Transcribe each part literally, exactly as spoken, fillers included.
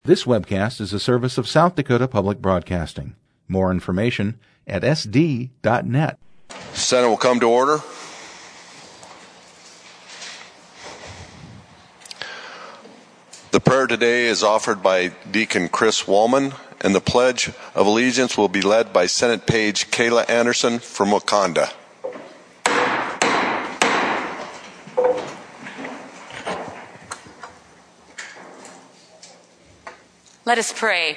This webcast is a service of South Dakota Public Broadcasting. More information at s d dot net. Senate will come to order. The prayer today is offered by Deacon Chris Wallman, and the Pledge of Allegiance will be led by Senate Page Kayla Anderson from Wakanda. Let us pray.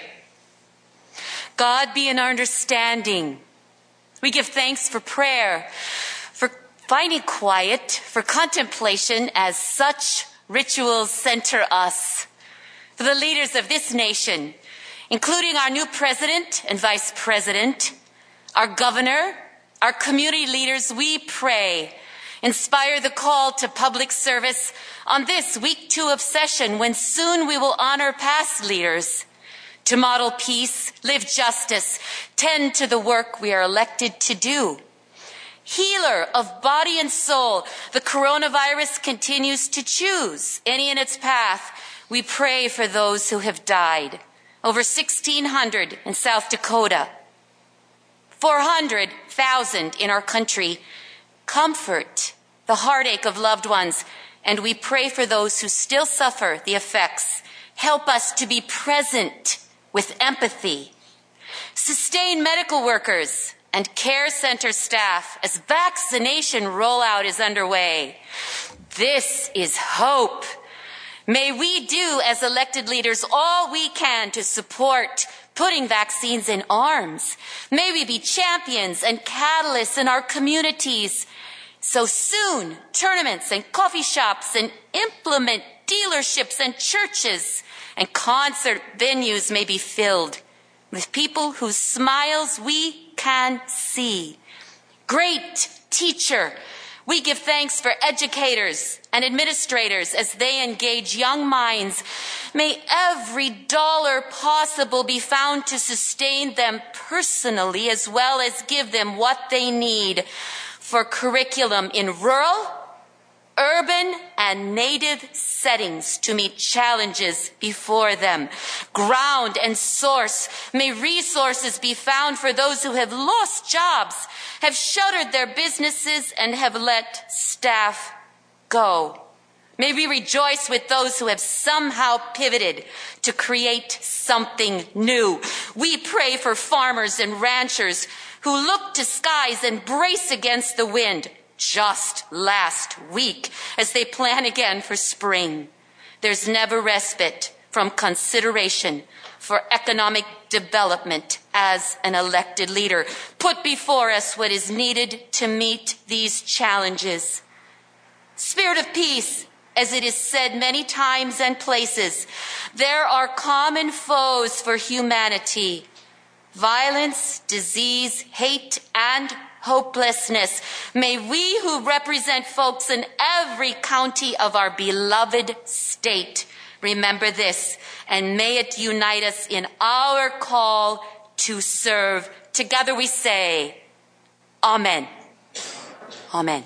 God, be in our understanding. We give thanks for prayer, for finding quiet, for contemplation, as such rituals center us. For the leaders of this nation, including our new president and vice president, our governor, our community leaders, we pray. Inspire the call to public service on this week two of session, when soon we will honor past leaders, to model peace, live justice, tend to the work we are elected to do. Healer of body and soul, the coronavirus continues to choose any in its path. We pray for those who have died. Over sixteen hundred in South Dakota, four hundred thousand in our country. Comfort the heartache of loved ones, and we pray for those who still suffer the effects. Help us to be present with empathy. Sustain medical workers and care center staff as vaccination rollout is underway. This is hope. May we do, as elected leaders, all we can to support putting vaccines in arms. May we be champions and catalysts in our communities. So soon, tournaments and coffee shops and implement dealerships and churches and concert venues may be filled with people whose smiles we can see. Great teacher, we give thanks for educators and administrators as they engage young minds. May every dollar possible be found to sustain them personally, as well as give them what they need for curriculum in rural, urban, and native settings to meet challenges before them. Ground and source, may resources be found for those who have lost jobs, have shuttered their businesses, and have let staff go. May we rejoice with those who have somehow pivoted to create something new. We pray for farmers and ranchers who look to skies and brace against the wind just last week as they plan again for spring. There's never respite from consideration for economic development as an elected leader. Put before us what is needed to meet these challenges. Spirit of peace, as it is said many times and places, there are common foes for humanity: violence, disease, hate, and hopelessness. May we who represent folks in every county of our beloved state remember this, and may it unite us in our call to serve. Together we say, Amen. Amen.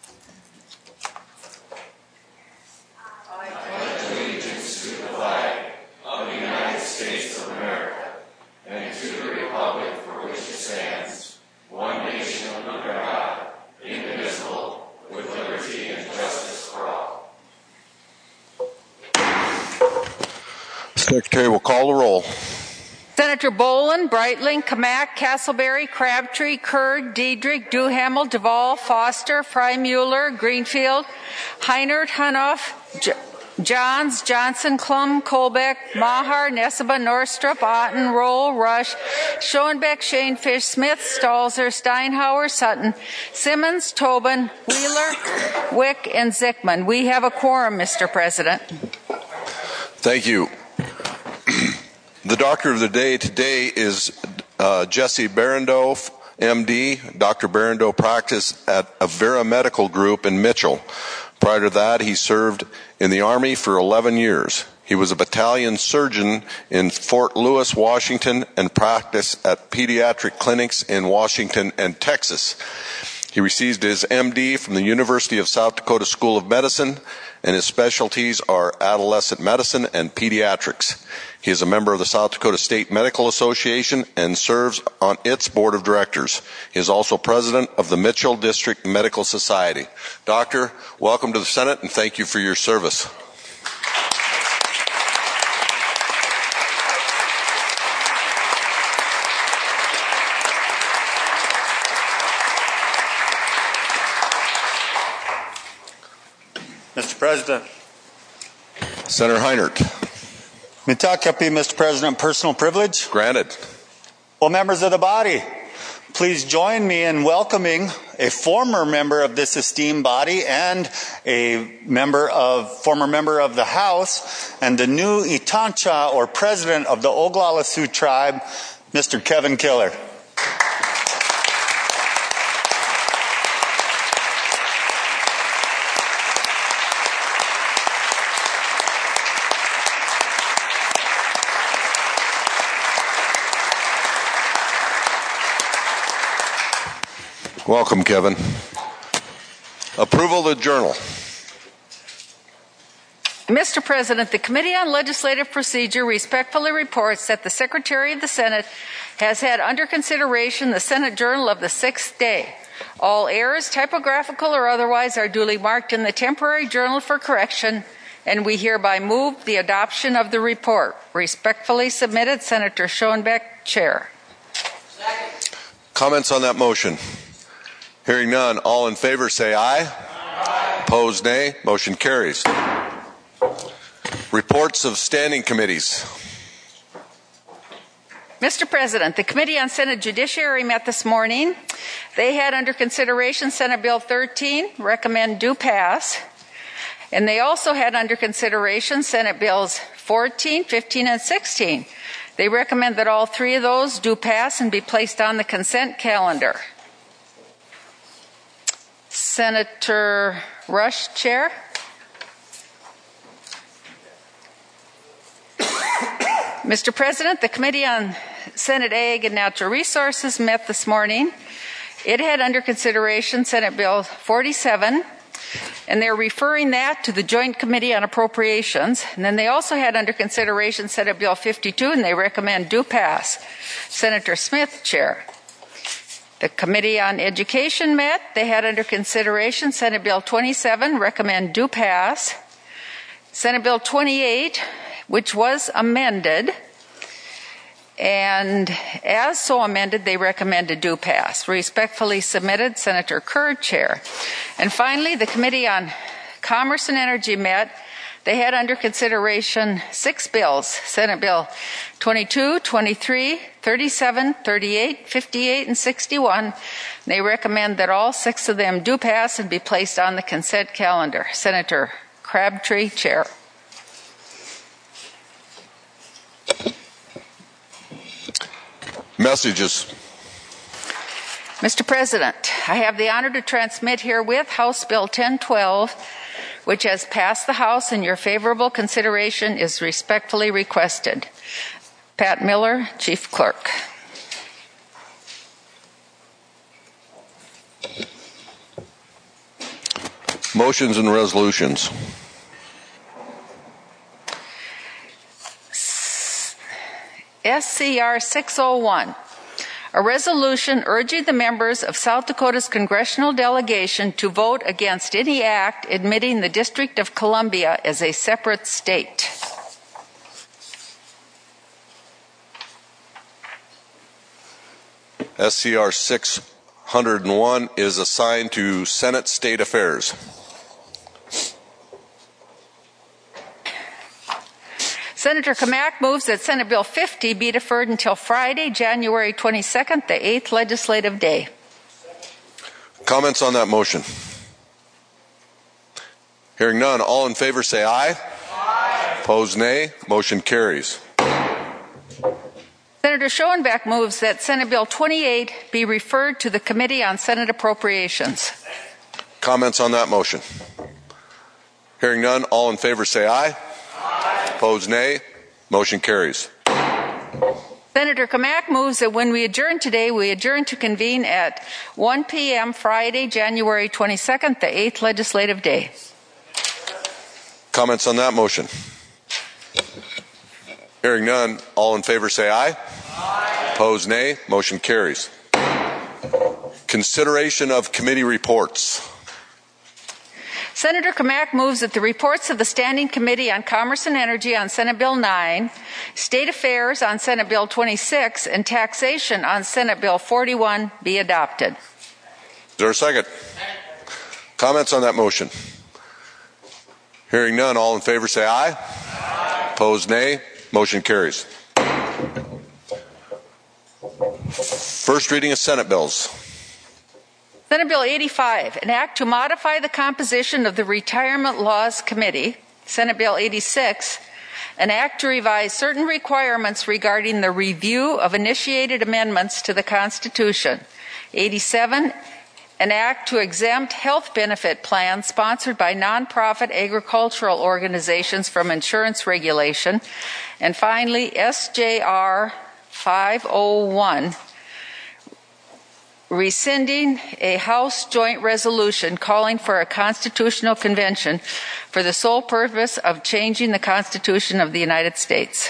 I pledge allegiance to the flag of the United States of America and to the republic for which it stands, one nation under God, indivisible, with liberty and justice for all. Secretary will call the roll. Senator Boland, Breitling, Kamak, Castleberry, Crabtree, Kurd, Diedrich, Duhamel, Duvall, Foster, Freimuller, Greenfield, Heinert, Hunoff, J- Johns, Johnson, Klum, Colbeck, Maher, Neseba, Norstrup, Otten, Roll, Rush, Schoenbeck, Shanefish, Smith, Stalzer, Steinhauer, Sutton, Simmons, Tobin, Wheeler, Wick, and Zickman. We have a quorum, Mister President. Thank you. The doctor of the day today is uh, Jesse Barando, M D. Doctor Barando practiced at Avera Medical Group in Mitchell. Prior to that, he served in the Army for eleven years. He was a battalion surgeon in Fort Lewis, Washington, and practiced at pediatric clinics in Washington and Texas. He received his M D from the University of South Dakota School of Medicine and his specialties are adolescent medicine and pediatrics. He is a member of the South Dakota State Medical Association and serves on its board of directors. He is also president of the Mitchell District Medical Society. Doctor, welcome to the Senate, and thank you for your service. Mister President. Senator Heinert. Mitakapi, Mister President, personal privilege. Granted. Well, members of the body, please join me in welcoming a former member of this esteemed body and a member of, former member of the House and the new Itancha, or president of the Oglala Sioux tribe, Mister Kevin Killer. Welcome, Kevin. Approval of the journal. Mister President, the Committee on Legislative Procedure respectfully reports that the Secretary of the Senate has had under consideration the Senate Journal of the sixth day. All errors, typographical or otherwise, are duly marked in the temporary journal for correction, and we hereby move the adoption of the report. Respectfully submitted, Senator Schoenbeck, Chair. Second. Comments on that motion? Hearing none, all in favor say aye. Aye. Opposed, nay. Motion carries. Reports of standing committees. Mister President, the Committee on Senate Judiciary met this morning. They had under consideration Senate Bill thirteen, recommend do pass. And they also had under consideration Senate Bills fourteen, fifteen, and sixteen. They recommend that all three of those do pass and be placed on the consent calendar. Senator Rush, Chair. Mister President, the Committee on Senate Ag and Natural Resources met this morning. It had under consideration Senate Bill forty-seven, and they're referring that to the Joint Committee on Appropriations. And then they also had under consideration Senate Bill fifty-two, and they recommend do pass. Senator Smith, Chair. The Committee on Education met. They had under consideration Senate Bill twenty-seven, recommend do pass. Senate Bill twenty-eight, which was amended, and as so amended, they recommended do pass. Respectfully submitted, Senator Kerr, Chair. And finally, the Committee on Commerce and Energy met. They had under consideration six bills: Senate Bill twenty-two, twenty-three, thirty-seven, thirty-eight, fifty-eight, and sixty-one. They recommend that all six of them do pass and be placed on the consent calendar. Senator Crabtree, Chair. Messages. Mister President, I have the honor to transmit herewith House Bill ten twelve, which has passed the House, and your favorable consideration is respectfully requested. Pat Miller, Chief Clerk. Motions and resolutions. S C R six oh one. A resolution urging the members of South Dakota's congressional delegation to vote against any act admitting the District of Columbia as a separate state. S C R six oh one is assigned to Senate State Affairs. Senator Kamak moves that Senate Bill fifty be deferred until Friday, January twenty-second, the eighth legislative day. Comments on that motion? Hearing none, all in favor say aye. Aye. Opposed, nay. Motion carries. Senator Schoenbeck moves that Senate Bill twenty-eight be referred to the Committee on Senate Appropriations. Comments on that motion? Hearing none, all in favor say aye. Aye. Opposed, nay. Motion carries. Senator Kamak moves that when we adjourn today, we adjourn to convene at one p.m. Friday, January twenty-second, the eighth legislative day. Comments on that motion? Hearing none, all in favor say aye. Aye. Opposed, nay. Motion carries. Consideration of committee reports. Senator Kamak moves that the reports of the Standing Committee on Commerce and Energy on Senate Bill nine, State Affairs on Senate Bill twenty-six, and Taxation on Senate Bill forty-one be adopted. Is there a second? Comments on that motion? Hearing none, all in favor say aye. Aye. Opposed, nay. Motion carries. First reading of Senate bills. Senate Bill eighty-five, an act to modify the composition of the Retirement Laws Committee. Senate Bill eighty-six, an act to revise certain requirements regarding the review of initiated amendments to the Constitution. eighty-seven, an act to exempt health benefit plans sponsored by nonprofit agricultural organizations from insurance regulation. And finally, S J R five oh one, rescinding a House joint resolution calling for a constitutional convention for the sole purpose of changing the Constitution of the United States.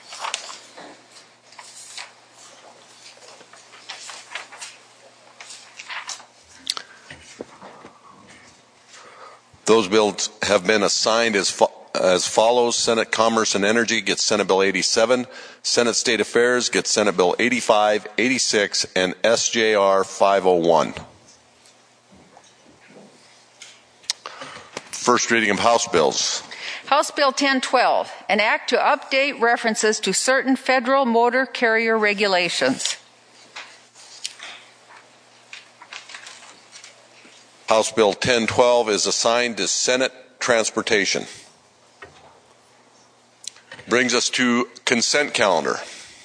Those bills have been assigned as, fo- as follows. Senate Commerce and Energy gets Senate Bill eighty-seven. Senate State Affairs gets Senate Bill eighty-five, eighty-six, and S J R five oh one. First reading of House bills. House Bill ten twelve, an act to update references to certain federal motor carrier regulations. House Bill ten twelve is assigned to Senate Transportation. Brings us to consent calendar.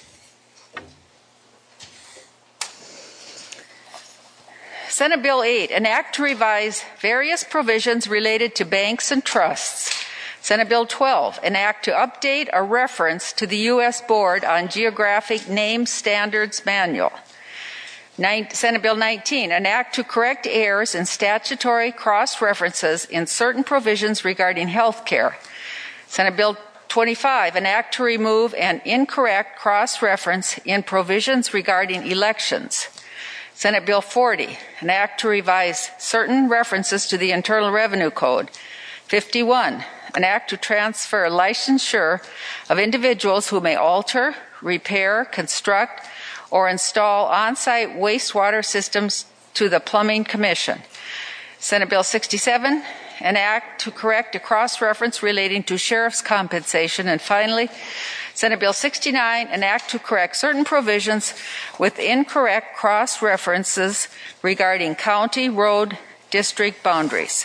Senate Bill eight, an act to revise various provisions related to banks and trusts. Senate Bill twelve, an act to update a reference to the U S Board on Geographic Name Standards Manual. Senate Bill nineteen, an act to correct errors in statutory cross-references in certain provisions regarding health care. Senate Bill twenty-five, an act to remove an incorrect cross-reference in provisions regarding elections. Senate Bill forty, an act to revise certain references to the Internal Revenue Code. fifty-one, an act to transfer licensure of individuals who may alter, repair, construct, or install on-site wastewater systems to the Plumbing Commission. Senate Bill sixty-seven, an act to correct a cross-reference relating to sheriff's compensation. And finally, Senate Bill sixty-nine, an act to correct certain provisions with incorrect cross-references regarding county road district boundaries.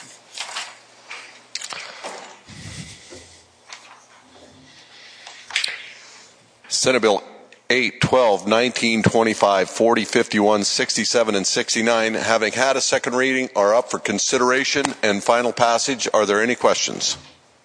Senate Bill eight, twelve, nineteen, twenty-five, forty, fifty-one, sixty-seven, and sixty-nine, having had a second reading, are up for consideration and final passage. Are there any questions?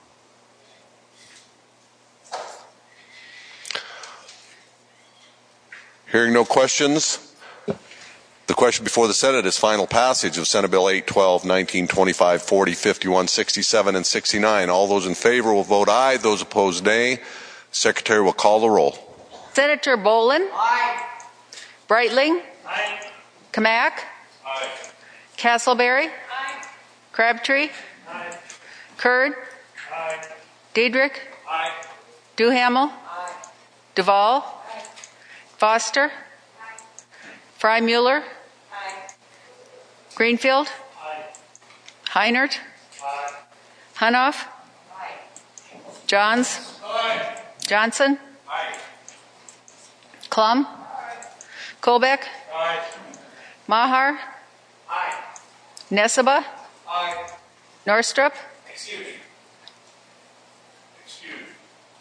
Hearing no questions, the question before the Senate is final passage of Senate Bill eight, twelve, nineteen, twenty-five, forty, fifty-one, sixty-seven, and sixty-nine. All those in favor will vote aye. Those opposed, nay. Secretary will call the roll. Senator Boland. Aye. Breitling. Aye. Kamak. Aye. Castleberry. Aye. Crabtree. Aye. Kurd. Aye. Diedrich. Aye. Duhamel. Aye. Duvall. Aye. Foster. Aye. Frymuller. Aye. Greenfield. Aye. Heinert. Aye. Hunoff. Aye. Johns. Aye. Johnson. Aye. Klum. Colbeck. Aye. Maher. Aye. Neseba. Aye. Norstrup. Excuse me. Excuse me.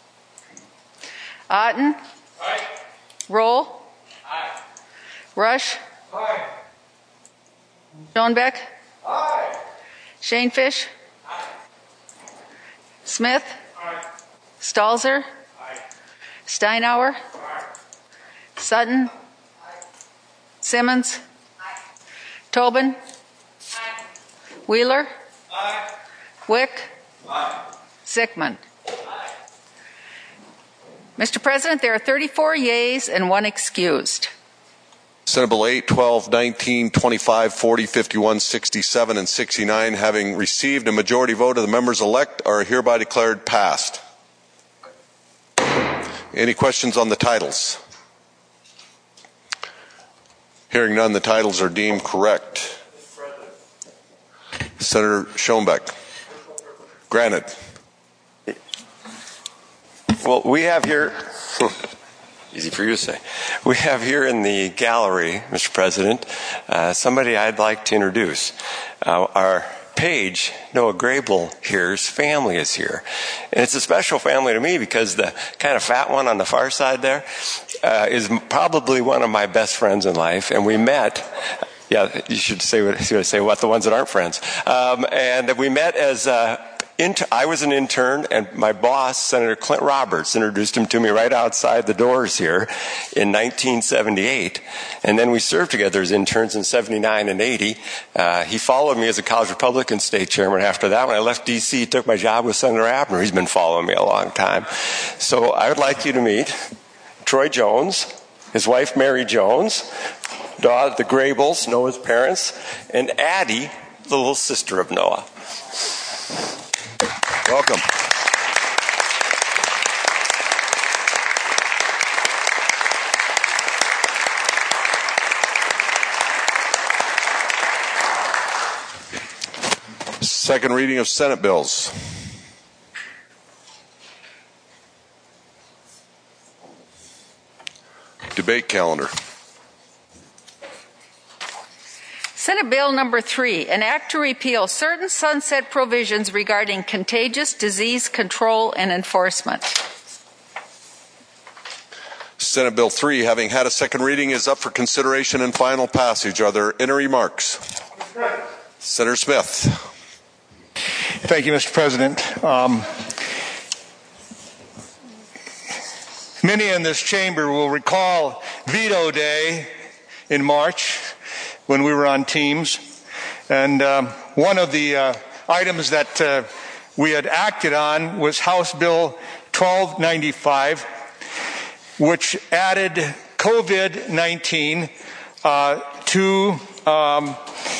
Otten. Aye. Roll. Aye. Rush. Aye. Schoenbeck. Aye. Shanefish. Aye. Smith. Aye. Stalzer. Aye. Steinauer. Aye. Sutton. Aye. Simmons. Aye. Tobin. Aye. Wheeler. Aye. Wick. Aye. Zickman. Mister President, there are thirty-four yeas and one excused. Senate Bill eight, twelve, nineteen, twenty-five, forty, fifty-one, sixty-seven, and sixty-nine, having received a majority vote of the members elect, are hereby declared passed. Any questions on the titles? Hearing none, the titles are deemed correct. Senator Schoenbeck. Granted. Well, we have here, easy for you to say, we have here in the gallery, Mister President, uh, somebody I'd like to introduce. Uh, our Paige, Noah Grable here's family is here. And it's a special family to me because the kind of fat one on the far side there uh, is probably one of my best friends in life. And we met, yeah, you should say what, say what the ones that aren't friends. Um, and we met as... Uh, Inter- I was an intern, and my boss, Senator Clint Roberts, introduced him to me right outside the doors here in nineteen seventy-eight. And then we served together as interns in seventy-nine and eighty. Uh, he followed me as a college Republican state chairman after that. When I left D C, he took my job with Senator Abner. He's been following me a long time. So I would like you to meet Troy Jones, his wife Mary Jones, Daw, the Grables, Noah's parents, and Addie, the little sister of Noah. Welcome. Second reading of Senate bills. Debate calendar. Senate Bill Number Three, an act to repeal certain sunset provisions regarding contagious disease control and enforcement. Senate Bill three, having had a second reading, is up for consideration and final passage. Are there any remarks? Senator Smith. Thank you, Mister President. Um, many in this chamber will recall Veto Day in March, when we were on teams. And um, one of the uh, items that uh, we had acted on was House Bill twelve ninety-five, which added COVID nineteen uh, to um,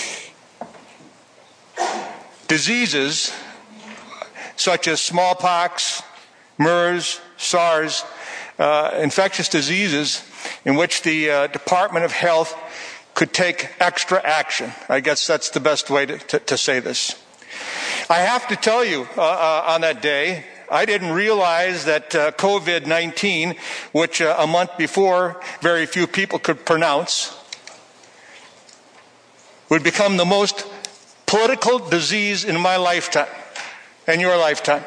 diseases such as smallpox, MERS, SARS, uh, infectious diseases in which the uh, Department of Health could take extra action. I guess that's the best way to, to, to say this. I have to tell you, uh, uh, on that day, I didn't realize that uh, COVID nineteen, which uh, a month before very few people could pronounce, would become the most political disease in my lifetime and your lifetime.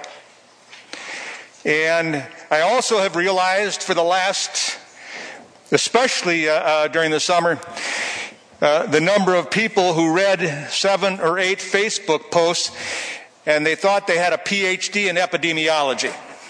And I also have realized for the last, especially uh, uh, during the summer, Uh, the number of people who read seven or eight Facebook posts and they thought they had a P H D in epidemiology.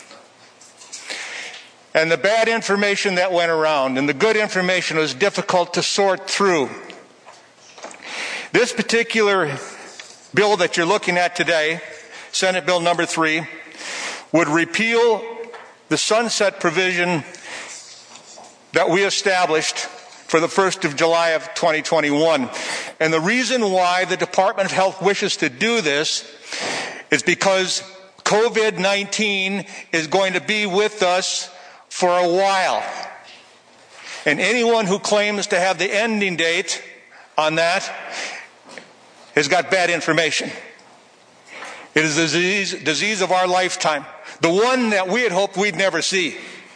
And the bad information that went around and the good information was difficult to sort through. This particular bill that you're looking at today, Senate Bill Number Three, would repeal the sunset provision that we established for the first of July of twenty twenty-one. And the reason why the Department of Health wishes to do this is because COVID nineteen is going to be with us for a while. And anyone who claims to have the ending date on that has got bad information. It is the disease, disease of our lifetime, the one that we had hoped we'd never see.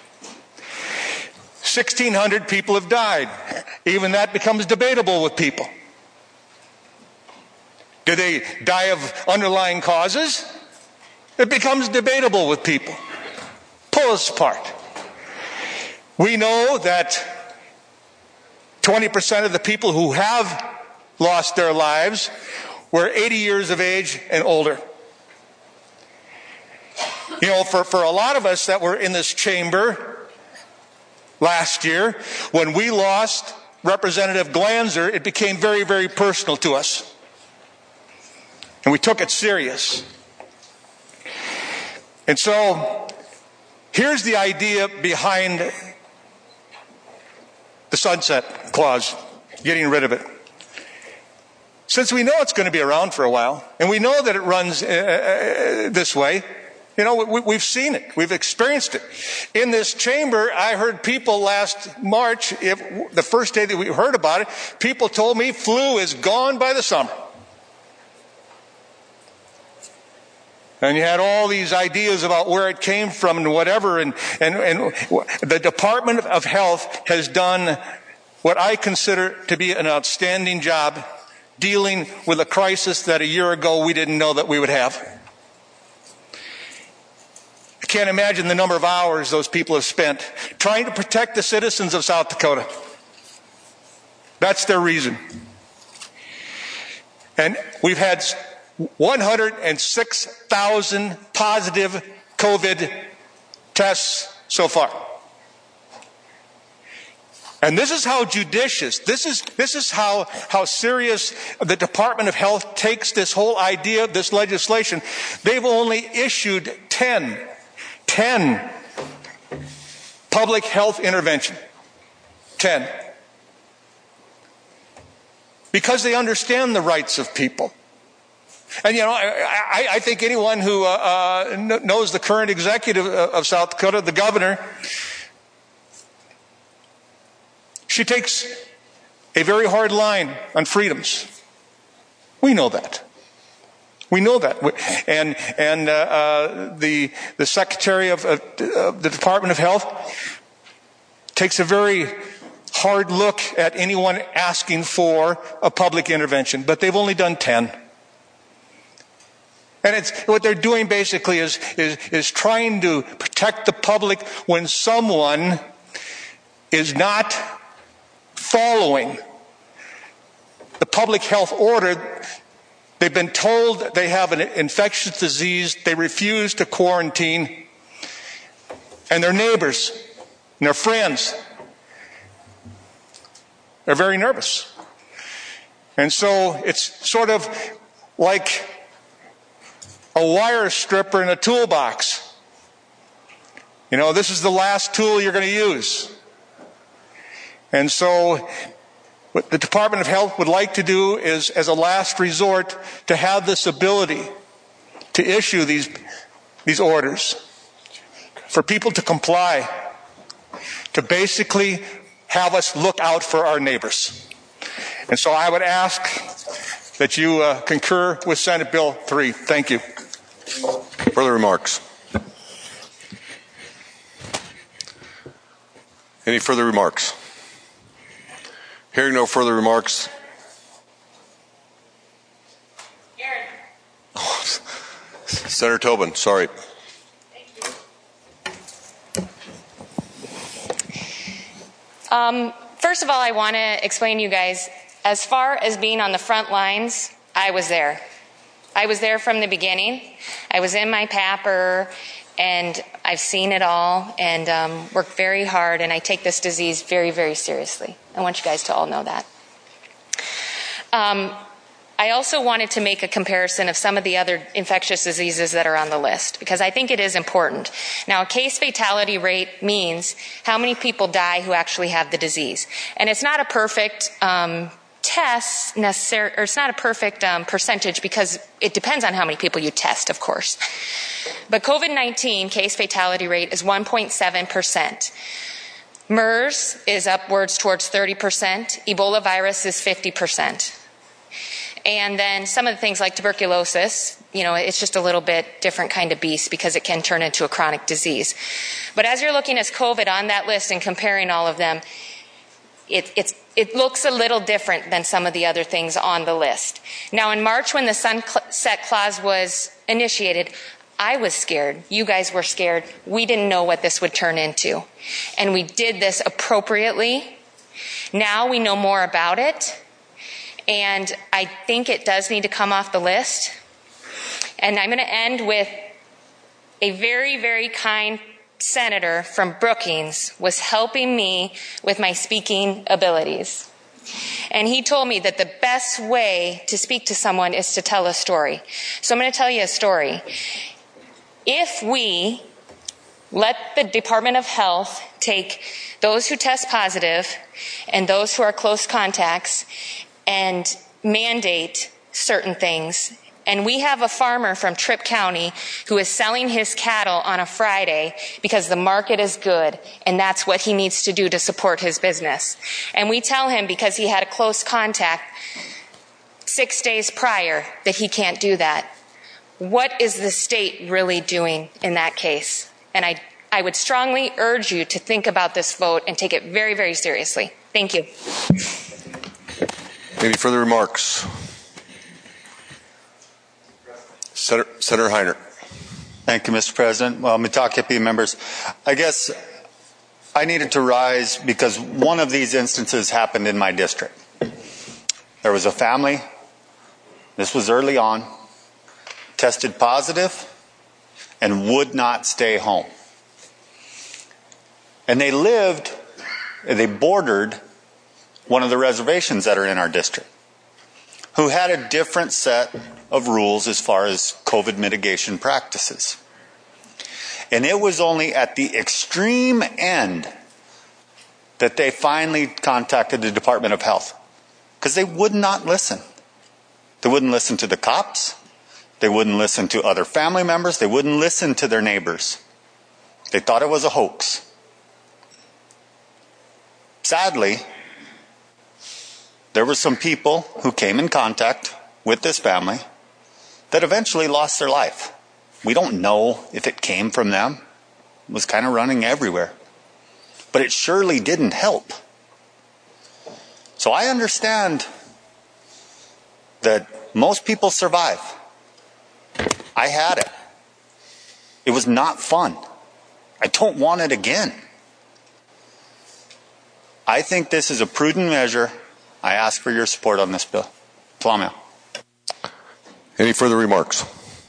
sixteen hundred people have died. Even that becomes debatable with people. Do they die of underlying causes? It becomes debatable with people. Pull us apart. We know that twenty percent of the people who have lost their lives were eighty years of age and older. You know, for, for a lot of us that were in this chamber last year, when we lost Representative Glanzer, it became very, very personal to us. And we took it serious. And so, here's the idea behind the sunset clause, getting rid of it. Since we know it's going to be around for a while, and we know that it runs uh, this way, you know, we, we've seen it. We've experienced it. In this chamber, I heard people last March, if, the first day that we heard about it, people told me flu is gone by the summer. And you had all these ideas about where it came from and whatever. And, and, and the Department of Health has done what I consider to be an outstanding job dealing with a crisis that a year ago we didn't know that we would have. I can't imagine the number of hours those people have spent trying to protect the citizens of South Dakota. That's their reason. And we've had one hundred six thousand positive COVID tests so far. And this is how judicious, this is, this is how, how serious the Department of Health takes this whole idea of this legislation. They've only issued ten, ten public health intervention. ten. Because they understand the rights of people. And, you know, I, I think anyone who uh, uh, knows the current executive of South Dakota, the governor, she takes a very hard line on freedoms. We know that. We know that. And, and uh, uh, the, the Secretary of, of, of the Department of Health takes a very hard look at anyone asking for a public intervention. But they've only done ten. And it's what they're doing basically is, is, is trying to protect the public when someone is not following the public health order. They've been told they have an infectious disease. They refuse to quarantine. And their neighbors and their friends are very nervous. And so it's sort of like a wire stripper in a toolbox. You know, this is the last tool you're going to use. And so what the Department of Health would like to do is, as a last resort, to have this ability to issue these, these orders for people to comply, to basically have us look out for our neighbors. And so I would ask that you uh, concur with Senate Bill three. Thank you. Further remarks? Any further remarks? Hearing no further remarks. Oh, Senator Tobin, sorry. Um, first of all, I want to explain to you guys, as far as being on the front lines, I was there. I was there from the beginning. I was in my P A P R, and I've seen it all, and um, worked very hard, and I take this disease very, very seriously. I want you guys to all know that. Um, I also wanted to make a comparison of some of the other infectious diseases that are on the list, because I think it is important. Now, a case fatality rate means how many people die who actually have the disease. And it's not a perfect um, test necessary, or it's not a perfect um, percentage, because it depends on how many people you test, of course. But COVID nineteen case fatality rate is one point seven percent. MERS is upwards towards thirty percent. Ebola virus is fifty percent. And then some of the things like tuberculosis, you know, it's just a little bit different kind of beast because it can turn into a chronic disease. But as you're looking at COVID on that list and comparing all of them, it, it's, it looks a little different than some of the other things on the list. Now, in March, when the sunset clause was initiated, I was scared. You guys were scared. We didn't know what this would turn into. And we did this appropriately. Now we know more about it. And I think it does need to come off the list. And I'm going to end with a very, very kind senator from Brookings was helping me with my speaking abilities. And he told me that the best way to speak to someone is to tell a story. So I'm going to tell you a story. if we let the Department of Health take those who test positive and those who are close contacts and mandate certain things, and we have a farmer from Tripp County who is selling his cattle on a Friday because the market is good and that's what he needs to do to support his business. And we tell him because he had a close contact six days prior that he can't do that. What is the state really doing in that case? And I, I would strongly urge you to think about this vote and take it very, very seriously. Thank you. Any further remarks? Senator, Senator Heiner. Thank you, Mister President. Well, Mitakepi members, I guess I needed to rise because one of these instances happened in my district. There was a family, this was early on, tested positive and would not stay home. And they lived, they bordered one of the reservations that are in our district, who had a different set of rules as far as COVID mitigation practices. And it was only at the extreme end that they finally contacted the Department of Health, because they would not listen. They wouldn't listen to the cops. They wouldn't listen to other family members. They wouldn't listen to their neighbors. They thought it was a hoax. Sadly, there were some people who came in contact with this family that eventually lost their life. We don't know if it came from them. It was kind of running everywhere. But it surely didn't help. So I understand that most people survive. I had it. It was not fun. I don't want it again. I think this is a prudent measure. I ask for your support on this bill. Flamel. Any further remarks?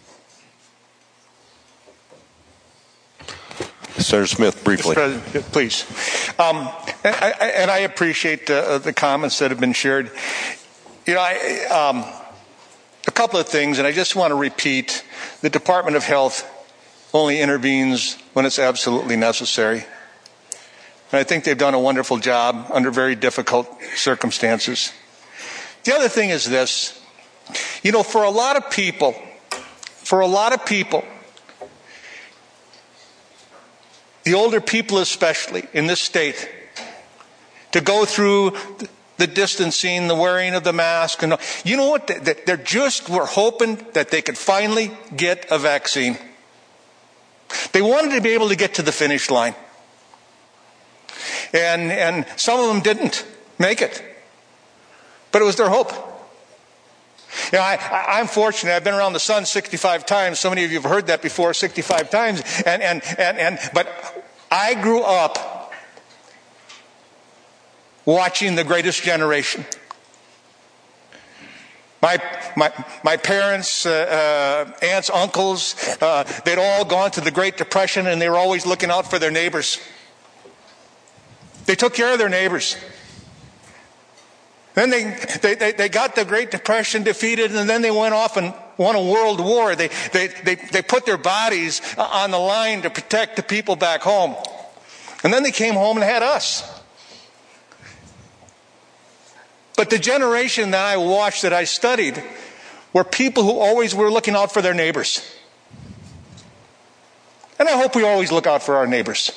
Senator Smith, briefly. Mister President, please. Um, I, I, and I appreciate uh, the comments that have been shared. You know, I, um, a couple of things, and I just want to repeat. The Department of Health only intervenes when it's absolutely necessary. And I think they've done a wonderful job under very difficult circumstances. The other thing is this. You know, for a lot of people, for a lot of people, the older people especially in this state, to go through the distancing, the wearing of the mask, and you know what? They're just were hoping that they could finally get a vaccine. They wanted to be able to get to the finish line. And, and some of them didn't make it. But it was their hope. You know, I, I, I'm fortunate. I've been around the sun sixty-five times. So many of you have heard that before, sixty-five times. And, and, and, and, but I grew up watching The Greatest Generation. My, my, my parents, uh, uh, aunts, uncles, uh, they'd all gone through the Great Depression, and they were always looking out for their neighbors. They took care of their neighbors. Then they, they, they, they got the Great Depression defeated, and then they went off and won a world war. They, they, they, they put their bodies on the line to protect the people back home. And then they came home and had us. But the generation that I watched, that I studied, were people who always were looking out for their neighbors. And I hope we always look out for our neighbors.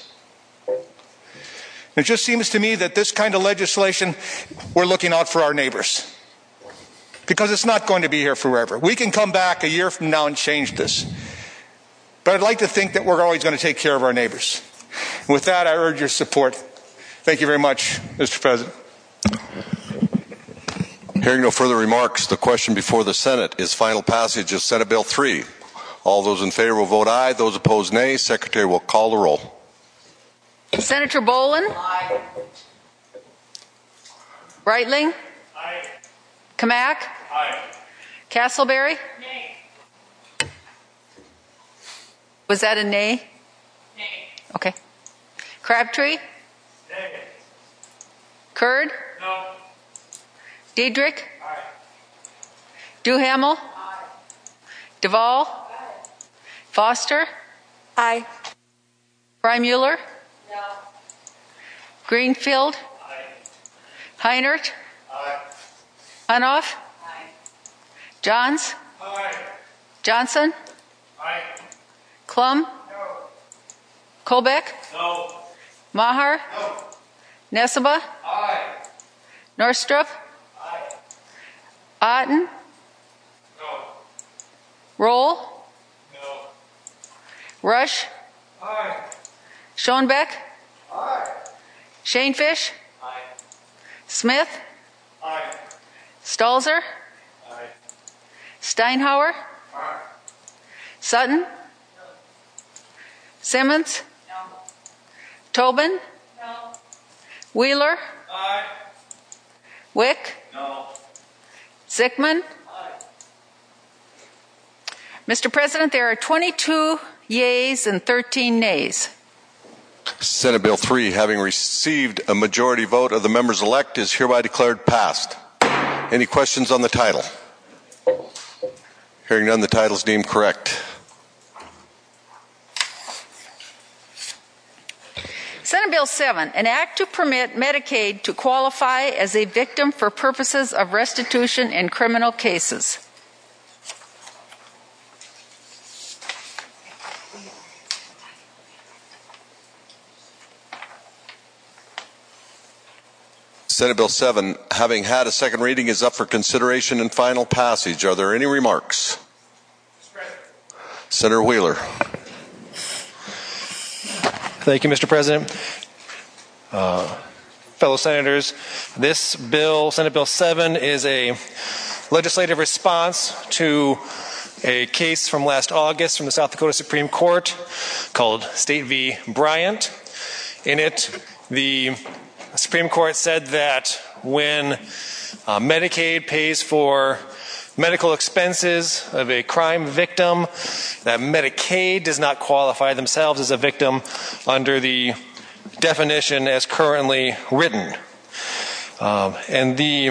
It just seems to me that this kind of legislation, we're looking out for our neighbors. Because it's not going to be here forever. We can come back a year from now and change this. But I'd like to think that we're always going to take care of our neighbors. And with that, I urge your support. Thank you very much, Mister President. Hearing no further remarks, the question before the Senate is final passage of Senate Bill three. All those in favor will vote aye. Those opposed, nay. Secretary will call the roll. Senator Boland? Aye. Breitling? Aye. Kamak? Aye. Castleberry? Nay. Was that a nay? Nay. Okay. Crabtree? Nay. Kurd? No. Diedrich? Aye. Duhamel? Aye. Duvall? Aye. Foster? Aye. Freimuller? No. Greenfield? Aye. Heinert? Aye. Hunoff? Aye. Johns? Aye. Johnson? Aye. Klum? No. Colbeck? No. Maher? No. Nessebar? Aye. Norstrup? Aye. Otten? No. Roll? No. Rush? Aye. Schoenbeck? Aye. Shanefish? Aye. Smith? Aye. Stalzer? Aye. Steinhauer? Aye. Sutton? Simmons? No. Tobin? No. Wheeler? Aye. Wick? No. Zickman? Aye. Mister President, there are twenty-two yeas and thirteen nays. Senate Bill three, having received a majority vote of the members elect, is hereby declared passed. Any questions on the title? Hearing none, the title is deemed correct. Senate Bill seven, an act to permit Medicaid to qualify as a victim for purposes of restitution in criminal cases. Senate Bill seven, having had a second reading, is up for consideration and final passage. Are there any remarks? Senator Wheeler. Thank you, Mister President. Uh, fellow senators, this bill, Senate Bill seven, is a legislative response to a case from last August from the South Dakota Supreme Court called State v. Bryant. In it, the Supreme Court said that when uh, Medicaid pays for medical expenses of a crime victim, that Medicaid does not qualify themselves as a victim under the definition as currently written. Um, and the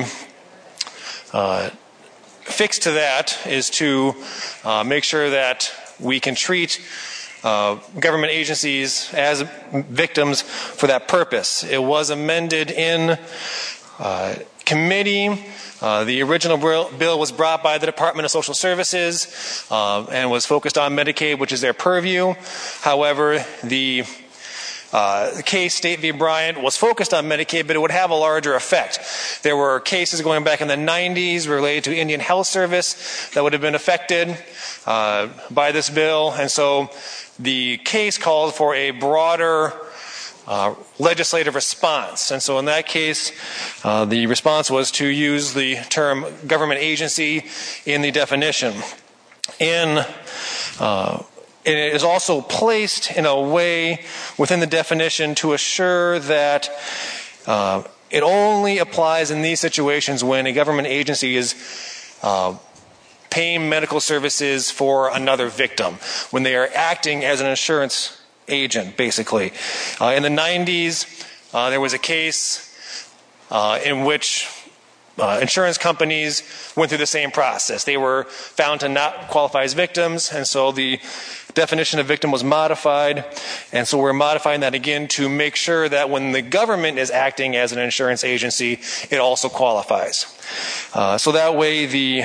uh, fix to that is to uh, make sure that we can treat uh, government agencies as victims for that purpose. It was amended in uh, committee. Uh, the original bill was brought by the Department of Social Services uh, and was focused on Medicaid, which is their purview. However, the uh, case, State v. Bryant, was focused on Medicaid, but it would have a larger effect. There were cases going back in the nineties related to Indian Health Service that would have been affected uh, by this bill. And so the case called for a broader Uh, legislative response. And so in that case, uh, the response was to use the term government agency in the definition. In, uh, it is also placed in a way within the definition to assure that uh, it only applies in these situations when a government agency is uh, paying medical services for another victim, when they are acting as an insurance agent, basically. Uh, in the nineties, uh, there was a case uh, in which uh, insurance companies went through the same process. They were found to not qualify as victims, and so the definition of victim was modified. And so we're modifying that again to make sure that when the government is acting as an insurance agency, it also qualifies. Uh, so that way the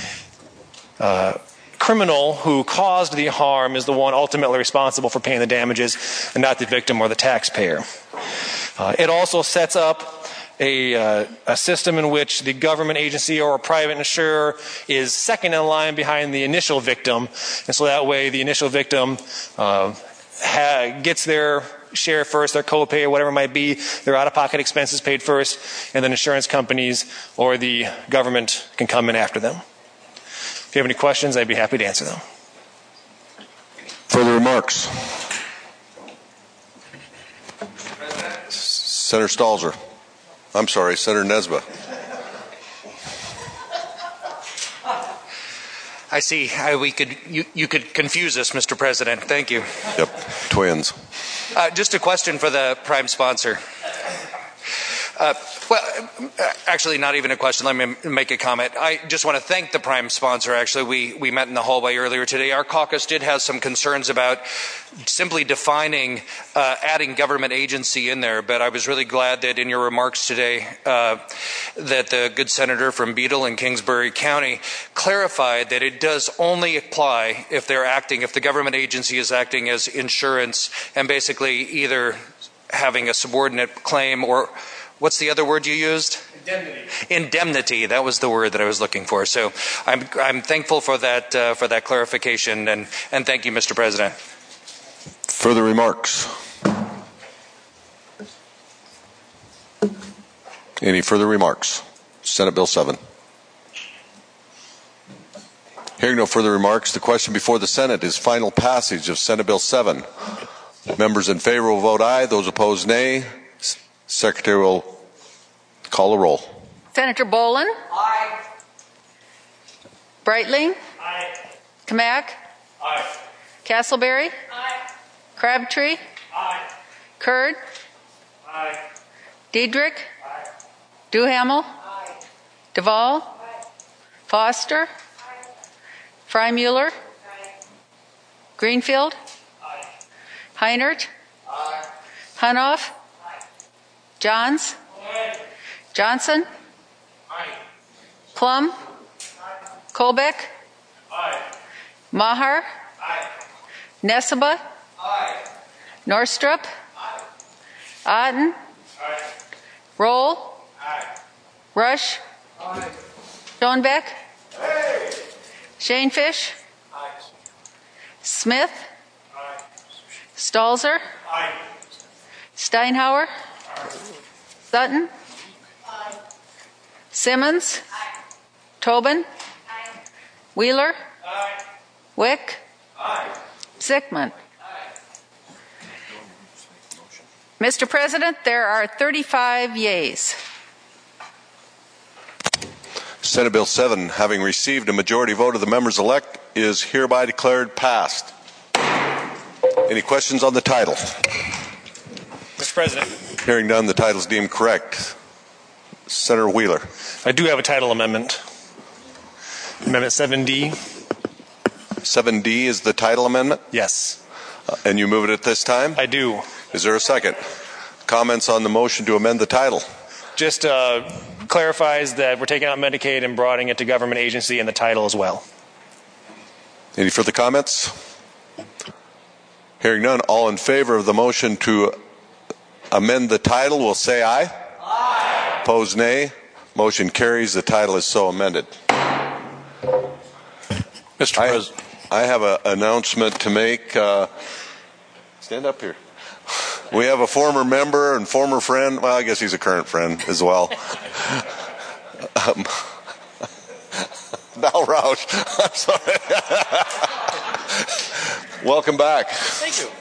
uh, criminal who caused the harm is the one ultimately responsible for paying the damages and not the victim or the taxpayer. Uh, it also sets up a, uh, a system in which the government agency or a private insurer is second in line behind the initial victim. And so that way the initial victim uh, ha- gets their share first, their copay or whatever it might be, their out-of-pocket expenses paid first, and then insurance companies or the government can come in after them. If you have any questions, I'd be happy to answer them. Further remarks? Senator Stalzer. I'm sorry, Senator Nesba. I see how we could you, you could confuse us, Mister President. Thank you. Yep, twins. Uh, just a question for the prime sponsor. Uh, well, actually, not even a question. Let me make a comment. I just want to thank the prime sponsor. Actually, we, we met in the hallway earlier today. Our caucus did have some concerns about simply defining, uh, adding government agency in there, but I was really glad that in your remarks today uh, that the good senator from Beadle and Kingsbury County clarified that it does only apply if they're acting, if the government agency is acting as insurance and basically either having a subordinate claim or what's the other word you used? Indemnity. Indemnity. That was the word that I was looking for. So I'm I'm thankful for that uh, for that clarification and and thank you, Mister President. Further remarks? Any further remarks? Senate Bill seven. Hearing no further remarks, the question before the Senate is final passage of Senate Bill seven. Members in favor will vote aye. Those opposed, nay. Secretary will call a roll. Senator Bolin? Aye. Breitling? Aye. Kamak? Aye. Castleberry? Aye. Crabtree? Aye. Kurd? Aye. Diedrich? Aye. Duhamel? Aye. Duvall? Aye. Foster? Aye. Freimuller? Aye. Greenfield? Aye. Heinert? Aye. Hunoff? Aye. Johns? Aye. Johnson? Aye. Plum? Aye. Colbeck? Aye. Maher? Aye. Nesseba? Aye. Norstrup? Aye. Otten? Aye. Roll? Aye. Rush? Aye. Schoenbeck? Hey. Shanefish? Aye. Smith? Aye. Stalzer? Aye. Steinhauer? Sutton? Aye. Simmons? Aye. Tobin? Aye. Wheeler? Aye. Wick? Aye. Zickman? Mister President, there are thirty-five yeas. Senate Bill seven, having received a majority vote of the members elect, is hereby declared passed. Any questions on the title? Mister President. Hearing none, the title is deemed correct. Senator Wheeler. I do have a title amendment. Amendment seven D. seven D is the title amendment? Yes. Uh, and you move it at this time? I do. Is there a second? Comments on the motion to amend the title? Just uh, clarifies that we're taking out Medicaid and broadening it to government agency in the title as well. Any further comments? Hearing none, all in favor of the motion to amend the title will say aye. Aye. Opposed, nay. Motion carries. The title is so amended. Mister I, President. I have an announcement to make. Uh, stand up here. We have a former member and former friend. Well, I guess he's a current friend as well. um, Val Roush. I'm sorry. Welcome back. Thank you.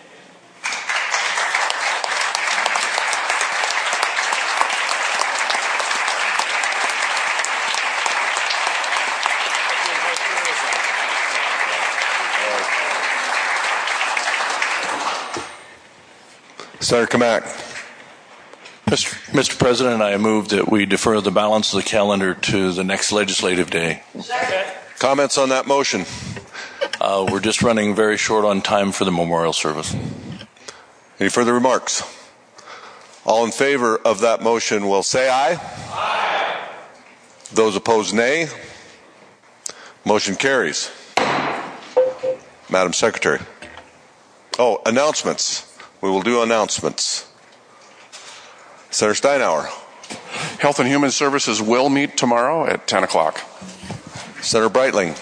Senator Kamak. Mister Mister President, I move that we defer the balance of the calendar to the next legislative day. Second. Comments on that motion? Uh, we're just running very short on time for the memorial service. Any further remarks? All in favor of that motion will say aye. Aye. Those opposed, nay. Motion carries. Madam Secretary. Oh, announcements. We will do announcements. Senator Steinhauer. Health and Human Services will meet tomorrow at ten o'clock. Senator Breitling.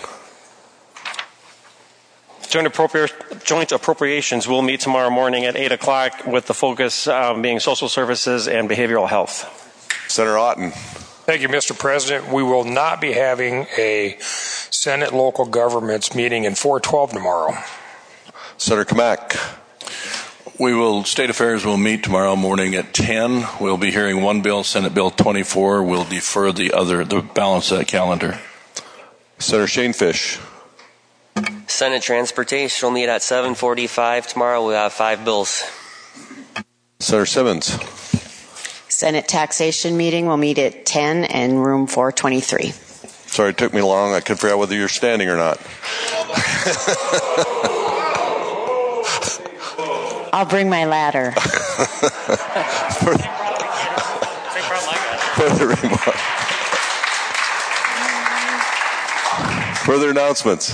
Joint, appropri- joint appropriations will meet tomorrow morning at eight o'clock with the focus um, being social services and behavioral health. Senator Otten. Thank you, Mister President. We will not be having a Senate local governments meeting in four twelve tomorrow. Senator Kamak. We will, State Affairs will meet tomorrow morning at ten. We'll be hearing one bill, Senate Bill twenty-four. We'll defer the other, the balance of that calendar. Senator Shanefish. Senate Transportation will meet at seven forty-five tomorrow. We'll have five bills. Senator Simmons. Senate taxation meeting will meet at ten in room four twenty-three. Sorry it took me long. I couldn't figure out whether you're standing or not. I'll bring my ladder. Further, further remarks. Further announcements.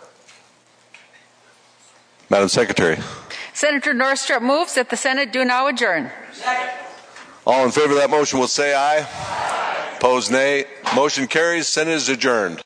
Madam Secretary. Senator Northrup moves that the Senate do now adjourn. Second. All in favor of that motion will say aye. Aye. Opposed, nay. Motion carries. Senate is adjourned.